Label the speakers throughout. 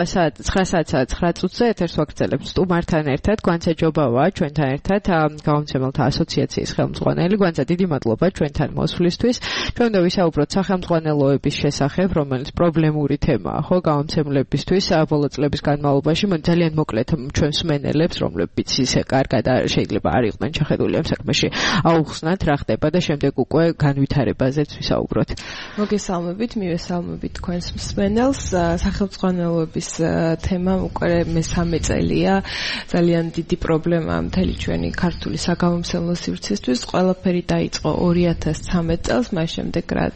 Speaker 1: 9 წუთზე ეთერს ვაგრძელებთ სტუმართან ერთად, გვანცა ჯობავა ჩვენთან ერთად გამომცემელთა ასოციაციის ხელმძღვანელი. გვანცა დიდი მადლობა ჩვენთან მოსვლისთვის. ჩვენ უნდა ვისაუბროთ სახელმძღვანელოების შესახებ, რომელიც პრობლემური თემაა, ხო, გამომცემლებისთვის ბოლო წლების განმავლობაში. ძალიან მოკლედ ჩვენ მსმენელებს, რომლებიც ისე კარგად შეიძლება არ იყვნენ ჩახედული ამ საქმეში, აუხსნათ რა ხდება და შემდეგ უკვე განვითარებაზეც ვისაუბროთ.
Speaker 2: მოგესალმებით, მივესალმებით თქვენს მსმენელს. სახელმძღვანელოების თემა უკვე მესამე წელია, ძალიან დიდი პრობლემაა მთელი ჩვენი ქართული საგამომცემლო სივრცისთვის. ყველაფერი დაიწყო 2013 წელს, მას შემდეგ რაც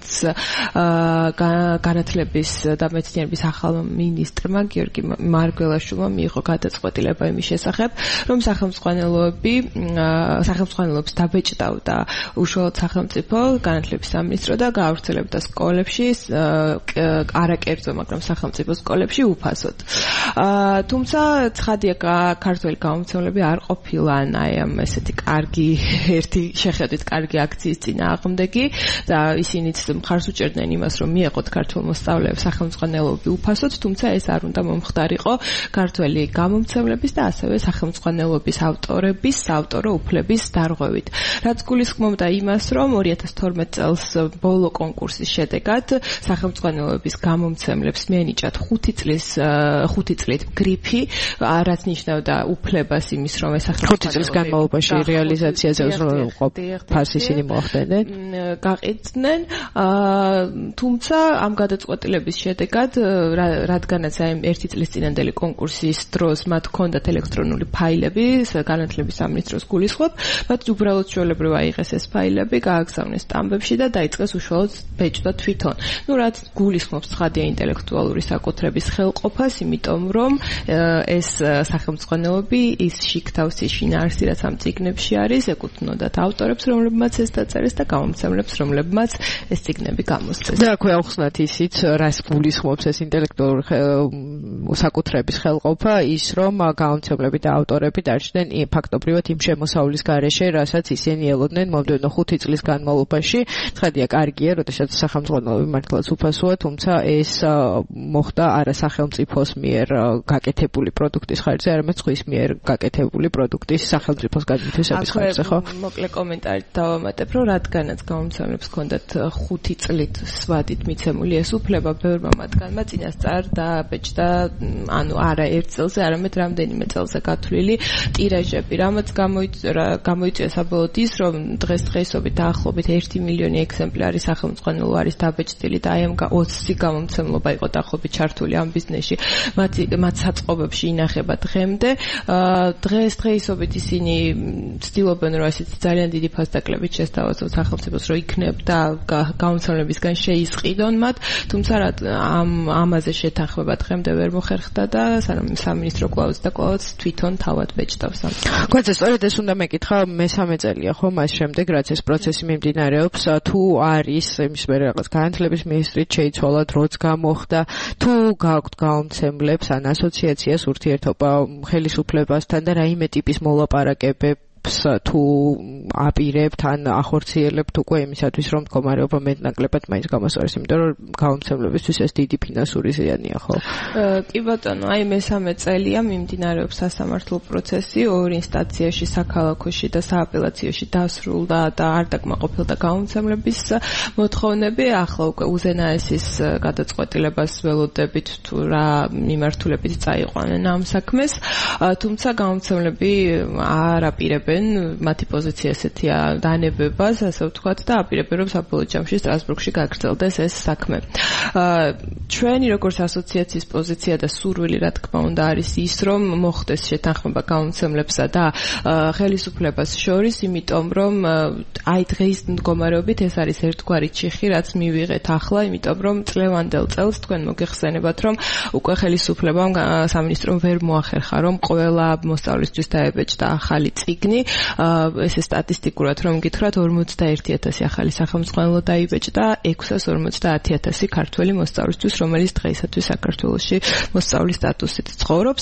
Speaker 2: განათლების და მეცნიერების ახალ მინისტრმა გიორგი მარგველაშვილმა მიიღო გადაწყვეტილება იმის შესახებ, რომ სახელმძღვანელოებს დაბეჭდავდა უშუალოდ სახელმწიფო განათლების სამინისტრო და გაავრცელებდა სკოლებში, არაკერძო, მაგრამ სახელმწიფო სკოლებში უფასოდ. თუმცა ცხადია, ქართველი გამომცემლები არ ყოფილან ამ ესეთი კარგი ერთი შეხედვით კარგი აქციის წინააღმდეგი და ისინიც მხარს უჭერდნენ იმას, რომ მიეყოთ ქართულ მოსწავლეებს სახელმძღვანელოები უფასოდ, თუმცა ეს არ უნდა მომხდარიყო ქართველი გამომცემლების და ასევე სახელმძღვანელოების ავტორების საავტორო უფლების დარღვევით. რაც გულისხმობდა იმას, რომ 2012 წელს ბოლო კონკურსის შედეგად სახელმძღვანელოების გამომცემლებს მიენიჭათ 5 წლით გრიფი, რაც ნიშნავდა უფლებას იმის, რომ ეს
Speaker 1: 5 წლის განმავლობაში რეალიზაციაზე ფას ისინი მოახდენენ,
Speaker 2: გაყიდნენ, თუმცა ამ გადაწყვეტილების შედეგად, რადგანაც აი 1 წლის წინანდელი კონკურსის დროს მათ ჰქონდათ ელექტრონული ფაილები, განათლების სამინისტროს გულისხმობ, მათ უბრალოდ ჩვეულებრივ აიღეს ეს ფაილები, გააგზავნეს სტამბებში და დაიწყეს უშუალოდ ბეჭდა თვითონ. რაც გულისხმობს ცხადია ინტელექტუალური საკუთრების ხელყოფას, იმიტომ რომ ეს სახელმძღვანელოები ის შიგთავსი შინაარსი, რაც ამ წიგნებში არის, ეკუთვნოდათ ავტორებს, რომლებმაც ეს დაწერეს და გამომცემლებს, რომლებმაც ეს წიგნები გამოსცეს.
Speaker 1: და აქვე ახსნათ ისიც, რას გულისხმობს ეს ინტელექტუალური საკუთრების ხელყოფა, ის რომ გამომცემლები და ავტორები დარჩნენ ფაქტობრივად იმ შემოსავლის გარეშე, რასაც ისინი ელოდნენ მომდევნო 5 წლის განმავლობაში. ცხადია, კარგია, როდესაც სახელმძღვანელოები მართლაც უფასოა, თუმცა ეს მოხდა არა სახელმწიფოს მიერ გაკეთებული პროდუქტის ხარჯზე, არამედ სხვის მიერ გაკეთებული პროდუქტის სახელმწიფოს გადმოთვისების ხარჯზე, ხო?
Speaker 2: მოკლე კომენტარით დავამატებ, რომ რადგანაც გამომცემლებს ჰქონდათ 5 წლით სვადით მიცემული ეს უფლება, ბევრმა მათგანმა წინასწარ დაბეჭდა, ანუ არა 1 წელზე, არამედ რამდენიმე წელზე გათვლილი ტირაჟები, რამაც გამოიწვია საბოლოოდ ის, რომ დღესდღეობით დაახლოებით 1 მილიონი ეგზემპლარი სახელმძღვანელო არის დაბეჭდილი და აი ამ 20 გამომცემლობა იყო დაახლოებით ჩართული ამ ბიზნესში. მათ საწყობებში ინახება დღემდე. დღესდღეობით ისინი ცდილობენ, რომ ესეთი ძალიან დიდი ფასდაკლებით შესთავაზონ სახელმწიფოს, რომ იქნებ და გამომცემლებისგან შეისყიდონ მათ, თუმცა ამაზე შეთანხმება დღემდე ვერ მოხერხდა და სამინისტრო კვლავაც თვითონ თავად ბეჭდავს.
Speaker 1: გვაქვს სწორედ ეს უნდა მეკითხა, მესამე წელია ხო მას შემდეგ, რაც ეს პროცესი მიმდინარეობს, თუ არის იმის მერე რაღაც განათლების მინისტრით შეიცვალა, დროც გამოხდა, თუ გააქვთ გამომცემლებს ან ასოციაციას ურთიერთობა ხელისუფლებასთან და რაიმე ტიპის მოლაპარაკებებს თუ აპირებთ ან ახორციელებთ უკვე იმისათვის, რომ მდგომარეობა მეტნაკლებად მაინც გამოსწორდეს, იმიტომ რომ გამომცემლებისთვის ეს დიდი ფინანსური ზიანია, ხო?
Speaker 2: კი ბატონო, აი მესამე წელია მიმდინარეობს სასამართლო პროცესი, 2 ინსტანციაში, საქალაქოში და სააპელაციოში დასრულდა და არ დაკმაყოფილდა გამომცემლების მოთხოვნები. ახლა უკვე უზენაესის გადაწყვეტილებას ველოდებით თუ რა მიმართულებით წაიყვანენ ამ საქმეს, თუმცა გამომცემლები არ აპირებენ მათი პოზიცია ესეთია დანებებას, ასე ვთქვათ, და აპირებენ, რომ საბოლოო ჯამში სტრასბურგში გაგრძელდეს ეს საქმე. ჩვენი როგორც ასოციაციის პოზიცია და სურვილი, რა თქმა უნდა, არის ის, რომ მოხდეს შეთანხმება გამომცემლებსა და ხელისუფლებას შორის, იმიტომ რომ აი დღის მდგომარეობით ეს არის ერთგვარი ჩიხი, რაც მივიღეთ ახლა, იმიტომ რომ წლევანდელ წელს თქვენ მოგეხსენებათ, რომ უკვე ხელისუფლებამ სამინისტრომ ვერ მოახერხა, რომ ყველა მოსწავლისთვის დაებეჭდა ახალი წიგნი, ესე სტატისტიკურად რომ გითხრათ 41000 ახალი სახელმძღვანელო დაიბეჭდა 650,000 ქართველი მოსწავლისთვის, რომელიც დღეისათვის საქართველოში მოსწავლის სტატუსით ცხოვრობს.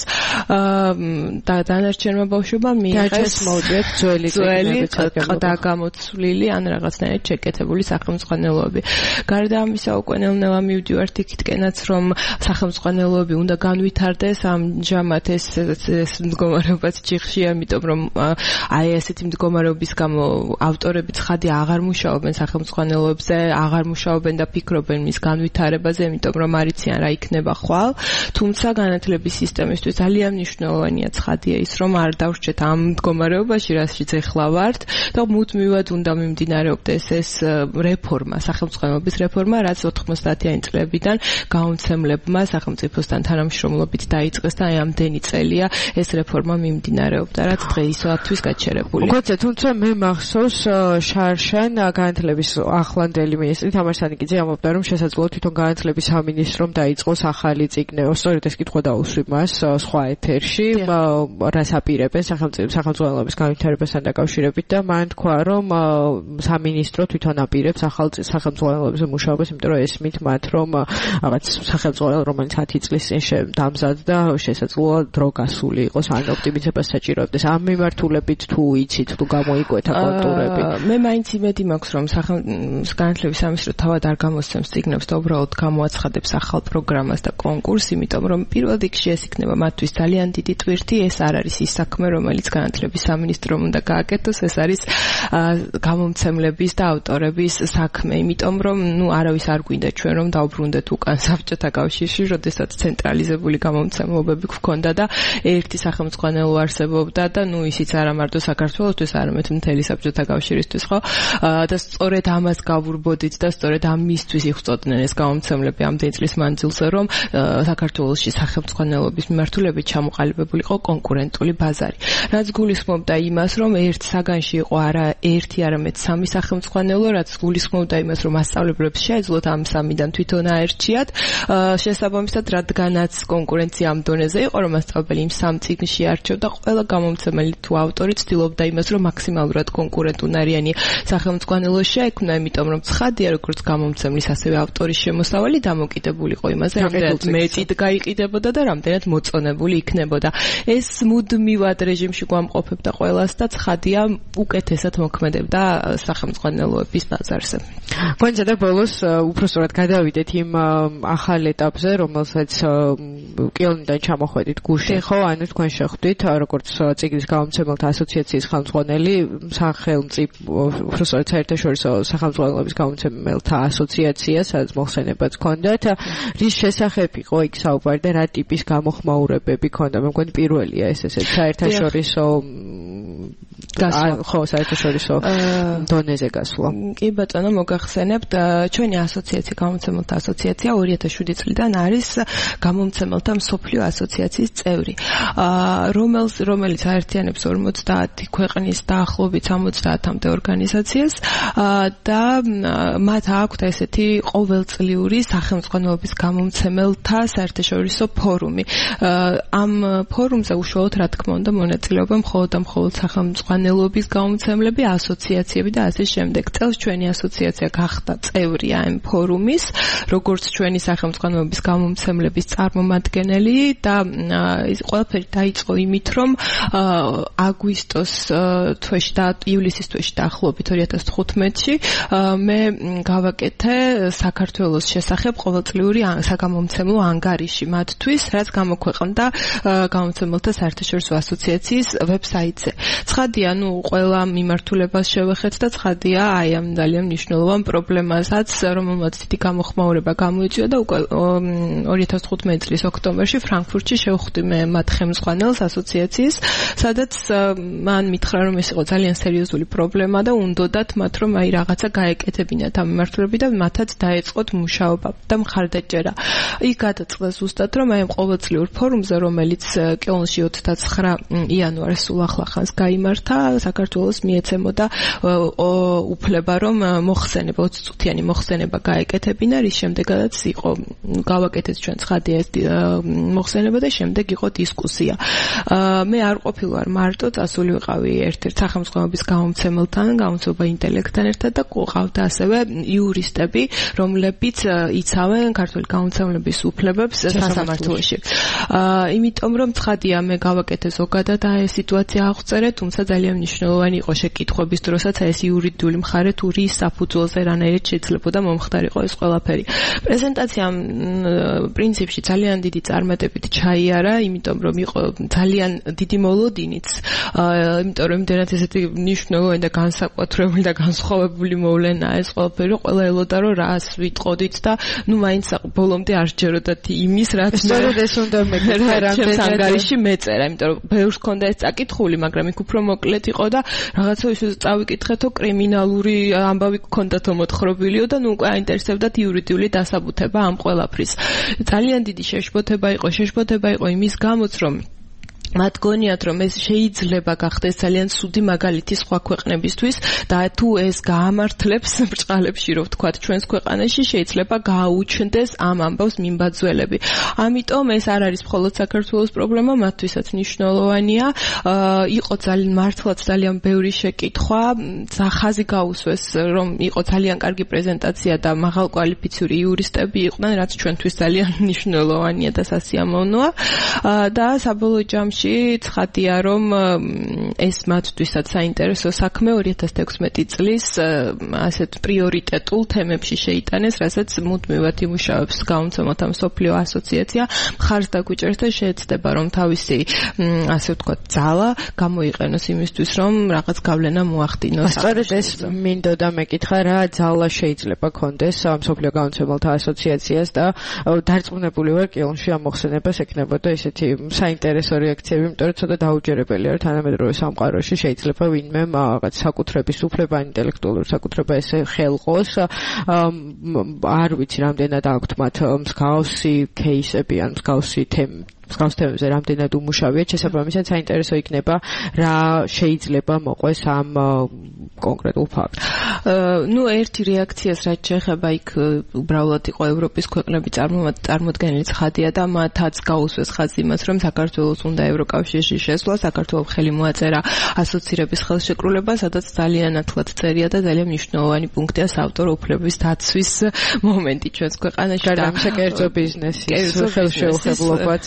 Speaker 2: და დანარჩენმა ბავშვებმა მიიღეს ძველი დაგამოცვლილი ან რაღაცნაირად შეკეთებული სახელმძღვანელოები. გარდა ამისა, უკვე ნელ-ნელა მივდივართ იქითკენაც, რომ სახელმძღვანელოები უნდა განვითარდეს. ამჟამად ეს მდგომარეობაც ჯიხშია, იმიტომ რომ აი ესეთი მდგომარეობის გამო ავტორები ცხადი აღარ მუშაობენ სახელმძღვანელოებზე, აღარ მუშაობენ და ფიქრობენ მის განვითარებაზე, იმიტომ რომ არ იციან რა იქნება ხვალ. თუმცა განათლების სისტემისთვის ძალიან მნიშვნელოვანია ცხადია ის, რომ არ დავრჩეთ ამ მდგომარეობაში, რასაც ეხლა ვართ და მუდმივად უნდა მიმდინარეობდეს ეს რეფორმა, სახელმძღვანელობის რეფორმა, რაც 90-იანი წლებიდან გაუმცემლებმა სახელმწიფოსთან თანამშრომლობით დაიწყეს და აი ამდენი წელია ეს რეფორმა მიმდინარეობდა, რაც დღეისათვის გაჩერებული.
Speaker 1: მოგწე, თუმცა მე მახსოვს შარშან განათლების ახლანდელი მინისტრი თამარ სანიკიძე ამბობდა, რომ შესაძლოა თვითონ განათლების სამინისტრომ დაიწყოს ახალი წიგნი. სწორედ ეს კითხვა დაუსვი მას სხვა ეთერში, რას აპირებენ სახელმძღვანელოების განვითარებასთან დაკავშირებით და მან თქვა, რომ სამინისტრო თვითონ აპირებს ახალ სახელმძღვანელოებზე მუშაობას, იმიტომ რომ ესმით მათ, რომ რაღაც სახელმძღვანელო, რომელიც 10 წლის წინ დამზადდა, შესაძლოა დრო გასული იყოს, ან ოპტიმიზებას საჭიროებდეს. ამ მიმართულებით თუ იცით, თუ გამოიკვეთა კონტურები?
Speaker 2: მე მაინც იმედი მაქვს, რომ განათლების სამინისტრო თავად არ გამოსცემს წიგნებს და უბრალოდ გამოაცხადებს ახალ პროგრამას და კონკურსს, იმიტომ რომ პირველ რიგში ეს იქნება მათთვის ძალიან დიდი ტვირთი. ეს არ არის ის საქმე, რომელიც განათლების სამინისტრომ უნდა გააკეთოს, ეს არის გამომცემლების და ავტორების საქმე, იმიტომ რომ არავის არ გვინდა ჩვენ რომ დავბრუნდეთ უკან საბჭოთა კავშირში, როდესაც ცენტრალიზებული გამომცემლობები გვქონდა და ერთი სახელმძღვანელო არსებობდა და ისიც არა მარტო საქართველოსთვის, არამედ მთელი საბჭოთა კავშირისთვის, ხო? და სწორედ ამას გავურბოდით და სწორედ ამისთვის იღვწოდნენ ეს გამომცემლები ამდენი წლის მანძილზე, რომ საქართველოში სახელმძღვანელობის მიმართულებით ჩამოყალიბებულიყო კონკურენტული ბაზარი. რაც გულისხმობდა იმას, რომ ერთ საგანში იყო არა ერთი, არამედ სამი სახელმძღვანელო, რაც გულისხმობდა იმას, რომ მასწავლებლებს შეეძლოთ ამ სამიდან თვითონ აერჩიათ. შესაბამისად, რადგანაც კონკურენცია ამ დონეზე იყო, რომ მასწავლებელი იმ სამ წიგნში არჩევდა, ყველა გამომცემელი თუ ავტორი ცდილობდა იმას, რომ მაქსიმალურად კონკურენტუნარიანი სახელმძღვანელო შეექმნა, იმიტომ რომ ცხადია, როგორც გამომცემლის, ასევე ავტორის შემოსავალი დამოკიდებულიყო იმაზე, რამდენად მეტით გაიყიდებოდა და რამდენად მოწონებული იქნებოდა. ეს მუდმივად რეჟიმში გვამყოფებდა ყველას და ცხადია უკეთესად მოქმედებდა სახელმძღვანელოების ბაზარზე.
Speaker 1: გვენდა ბოლოს უпростоრად გადავიდეთ იმ ახალ ეტაპზე, რომელსაც კილონიდან ჩამოხვედით გუშინ, ხო? ანუ თქვენ შეხვდით, როგორც წიგნის გამომცემელთა ასოციაციის ხელმძღვანელი, უпростоრად საერთაშორისო სახელმძღვანელოების გამომცემელთა ასოციაცია, სადაც მოხსენებაც ჰქონდათ, რის შესახებ იყო იქ საუბარი და რა ტიპის გამოხმაურებები ჰქონდა? მე მგონი პირველია ეს ესეც საერთაშორისო ხო, საერთაშორისო დონეზე გასვლა.
Speaker 2: კი ბატონო, მოგახსენებთ, ჩვენი ასოციაცია, გამომცემელთა ასოციაცია 2007 წლიდან არის გამომცემელთა მსოფლიო ასოციაციის წევრი, რომელიც აერთიანებს 50 ქვეყნის დაახლოებით 70-მდე ორგანიზაციას და მათ აქვთ ესეთი ყოველწლიური სახელმძღვანელობის გამომცემელთა საერთაშორისო ფორუმი. ამ ფორუმზე უშუალოდ, რა თქმა უნდა, მონაწილეობენ მხოლოდ და მხოლოდ სახელმძღვანელობის გამომცემლები, ასოციაციები და ასე შემდეგ. წელს ჩვენი ასოციაცია გახდა წევრი ამ ფორუმის, როგორც ჩვენი სახელმძღვანელობის გამომცემლების წარმომადგენელი და ეს ყველაფერი დაიწყო იმით, რომ აგვისტოს თვეში და ივლისის თვეში დაახლოებით 2015-ში მე გავაკეთე საქართველოს შესახებ ყოველწლიური საგამომცემლო ანგარიში მათთვის, რაც გამოქვეყნდა გამომცემელთა საერთაშორისო ასოციაციის ვებსაიტზე. ცხადია, ყველა მიმართულებას შევეხეთ და ცხადია, აი ამ ძალიან მნიშვნელოვან პრობლემასაც, რომელმაც დიდი გამოხმაურება გამოიწვია და უკვე 2015 წლის ოქტომბერში ფრანკფურტში შევხვდი მე მათ ხელმძღვანელს ასოციაციის, სადაც მან მითხრა, რომ ეს იყო ძალიან სერიოზული პრობლემა და უნდოდათ მათ, რომ აი რაღაცა გაეკეთებინათ ამ მიმართულებით და მათაც დაეწყოთ მუშაობა და მხარდაჭერა. იქ გადაწყდა ზუსტად, რომ აი ამ ყოველწლიურ ფორუმზე, რომელიც კელნში 29 იანვარს სულ ახლახანს გაიმართა, საქართველოს მიეცემოდა უფლება რომ მოხსენება 20 წუთიანი მოხსენება გაეკეთებინა, რის შემდეგაც იყო გავაკეთეთ ჩვენ ცხადია ეს მოხსენება და შემდეგ იყო დისკუსია. მე არ ყოფილვარ მარტო, წასული ვიყავი ერთ-ერთ სახელმწიფოების გამომცემელთან, გამომცემლობა ინტელექტთან ერთად და ყავდა ასევე იურისტები, რომლებიც იცავენ ქართული გამომცემლების უფლებებს სასამართლოში. იმიტომ რომ ცხადია მე გავაკეთე ზოგადად ეს სიტუაცია აღწერე, თუმცა ძალიან მნიშვნელოვანი იყო შეკითხვების დროსაც ეს იურიდიული მხარე თუ რის საფუძველზე რანაირად შეიძლებოდა მომხდარიყო ეს ყველაფერი. პრეზენტაციამ პრინციპში ძალიან დიდი წარმატებით ჩაიარა, იმიტომ რომ იყო ძალიან დიდი მოლოდინიც, იმიტომ რომ იმდენად ესეთი მნიშვნელოვანი და განსაკუთრებული და განსხვავებული მოვლენაა ეს ყველაფერი, ყველა ელოდა რომ რას ვიტყოდით და ნუ მაინც ბოლომდე არ სჯეროდათ იმის რაც
Speaker 1: სწორედ ეს უნდა მეკითხა
Speaker 2: რამდენად ანგარიში მეწერა, იმიტომ რომ ბევრს ჰქონდა ეს წაკითხული, მაგრამ იქ უფრო მოკლედ იყო და რაღაცა ისე წავიკითხეთო კრიმინალური ამბავი ჰქონდათო მოთხრობილიო და ნუ უკვე აინტერესებდათ იურიდიული დასაბუთება ამ ყველაფრის. ძალიან დიდი შეშფოთება იყო იმის გამოც რომ მათ გონიათ რომ ეს შეიძლება გახდეს ძალიან ცუდი მაგალითი სხვა ქვეყნებისთვის და თუ ეს გაამართლებს ბრჭყალებში რო ვთქვათ ჩვენს ქვეყანაში შეიძლება გააუჩნდეს ამ ამბავს მიმბაძველები. ამიტომ ეს არ არის მხოლოდ საქართველოს პრობლემა, მათთვისაც მნიშვნელოვანია. იყო ძალიან მართლაც ძალიან ბევრი შეკითხვა, ხაზი გაუსვეს რომ იყო ძალიან კარგი პრეზენტაცია და მაღალკვალიფიციური იურისტები იყვნენ, რაც ჩვენთვის ძალიან მნიშვნელოვანია და სასიამოვნოა და საბოლოო ჯამში ცხადია რომ ეს მათთვისაც საინტერესო საქმე 2016 წლის ასეთ პრიორიტეტულ თემებში შეიტანეს, რასაც მუდმივად იმუშავებს გამომცემელთა მსოფლიო ასოციაცია, მხარს დაგვიჭერს და შეეცდება რომ თავისი ასე ვთქვათ ძალა გამოიყენოს იმისთვის რომ რაღაც გავლენა მოახდინოს.
Speaker 1: სწორედ ეს მინდოდა მეკითხა, რა ძალა შეიძლება კონდეს მსოფლიო გამომცემელთა ასოციაციას და დარწმუნებული ვარ კილონში ამ მოხსენებას ექნებოდა ესეთი საინტერესო რეაქცია, იმიტომ რომ ცოტა დაუჯერებელია რომ თანამედროვე სამყაროში შეიძლება ვინმე რაღაც საკუთრების უფლება, ინტელექტუალური საკუთრება ესე ხელყოს. არ ვიცი რამდენად აქვთ მათ მსგავსი кейსები ან მსგავსი მსგავს თემებზე რამდენად უმუშავია, შესაბამისად საინტერესო იქნება რა შეიძლება მოყვეს ამ კონკრეტულ ფაქტს.
Speaker 2: ნუ ერთი რეაქციას რაც შეეხება იქ უბრალოდ იყო ევროპის ქვეყნები წარმოდგენილი ცხადია და მათაც გაუსვეს ხაზი იმას რომ საქართველოს უნდა ევროკავშირში შესვლა, საქართველოს ხელი მოაწერა ასოცირების ხელშეკრულება, სადაც ძალიან ათლად წერია და ძალიან მნიშვნელოვანი პუნქტია საავტორო უფლებების დაცვის მომენტი ჩვენს ქვეყანაში
Speaker 1: და ამ საკერძო ბიზნესის ხელშეუხებლობაც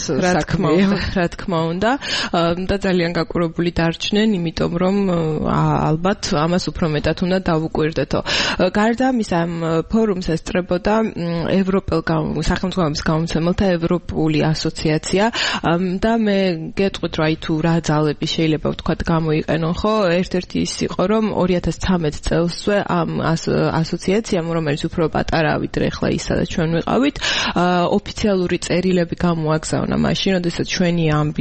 Speaker 2: რა თქმა უნდა და ძალიან გაკურებული დარჩნენ, იმიტომ რომ ალბათ ამას უფრო მეტად უნდა დავუკვირდეთო. გარდა ამისა ამ ფორუმს ესწრებოდა ევროპელ სახელმწიფოების გამომცემელთა ევროპული ასოციაცია და მე გეტყვით რა თუ რა ძალები შეიძლება ვთქვათ გამოიყენონ, ხო? ერთ-ერთი ის იყო რომ 2013 წელსვე ამ ასოციაციამ, რომელიც უფრო პატარა ვიდრე ახლა ის სადაც ჩვენ ვიყავით, ოფიციალური წერილები გამოაგზავნა მაშინ, როდესაც ჩვენი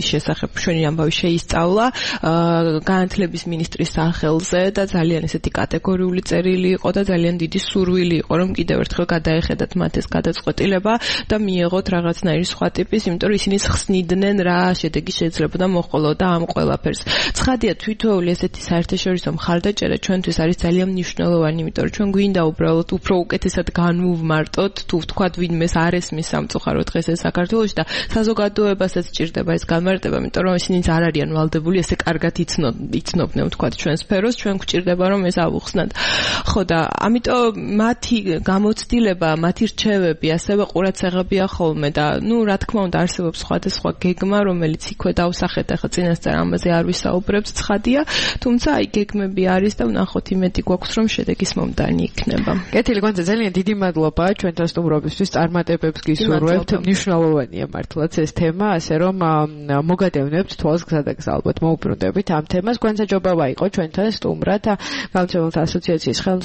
Speaker 2: ამბავი შეისწავლა განათლების მინისტრის სახელზე და ძალიან ესეთი კატეგორიული წერილი იყო და ძალიან დიდი სურვილი იყო რომ კიდევ ერთხელ გადაეხედათ მათ ეს გადაწყვეტილება და მიეღოთ რაღაცნაირი სხვა ტიპის, იმიტომ რომ ისინი ხსნიდნენ რა შედეგი შეიძლებოდა მოყოლოდა ამ ყველაფერს. ცხადია თვითოეული ესეთი საერთაშორისო მხარდაჭერა ჩვენთვის არის ძალიან მნიშვნელოვანი, იმიტომ რომ ჩვენ გვინდა უბრალოდ უფრო უკეთესად განვუმარტოთ, თუ ვთქვათ ვინმეს არ ესმის სამწუხაროდ დღეს ეს საქართველოში და საზოგადოებასაც სჭირდება ეს განმარტება, იმიტომ რომ ისინი არ არიან ვალდებული ესე კარგად იცნობდნენ ვთქვათ ჩვენ სფეროს, ჩვენ გვჭირდება რომ ეს ავუხსნათ. ხო და ამიტომ მათი გამოცდილება, მათი რჩევები ასევე ყურადსაღებია ხოლმე და ნუ რა თქმა უნდა არსებობს სხვადასხვა გეგმა, რომელიც იქვე დავსახეთ, ახლა წინასწარ ამაზე არ ვისაუბრებთ, ცხადია, თუმცა აი გეგმები არის და ვნახოთ იმედი გვაქვს რომ შედეგის მომდანი იქნება.
Speaker 1: კეთილი გონძა, ძალიან დიდი მადლობა ჩვენთან სტუმრობისთვის, წარმატებებს გისურვებთ, მნიშვნელოვანია მართლაც ეს თემა, ასე რომ მოგადევნებთ თვალს გზადაგზა ალბათ მოუბრუნდებით ამ თემას. გვანსაჯობავა იყო ჩვენთან სტუმრად გამომცემელთა ასოციაციის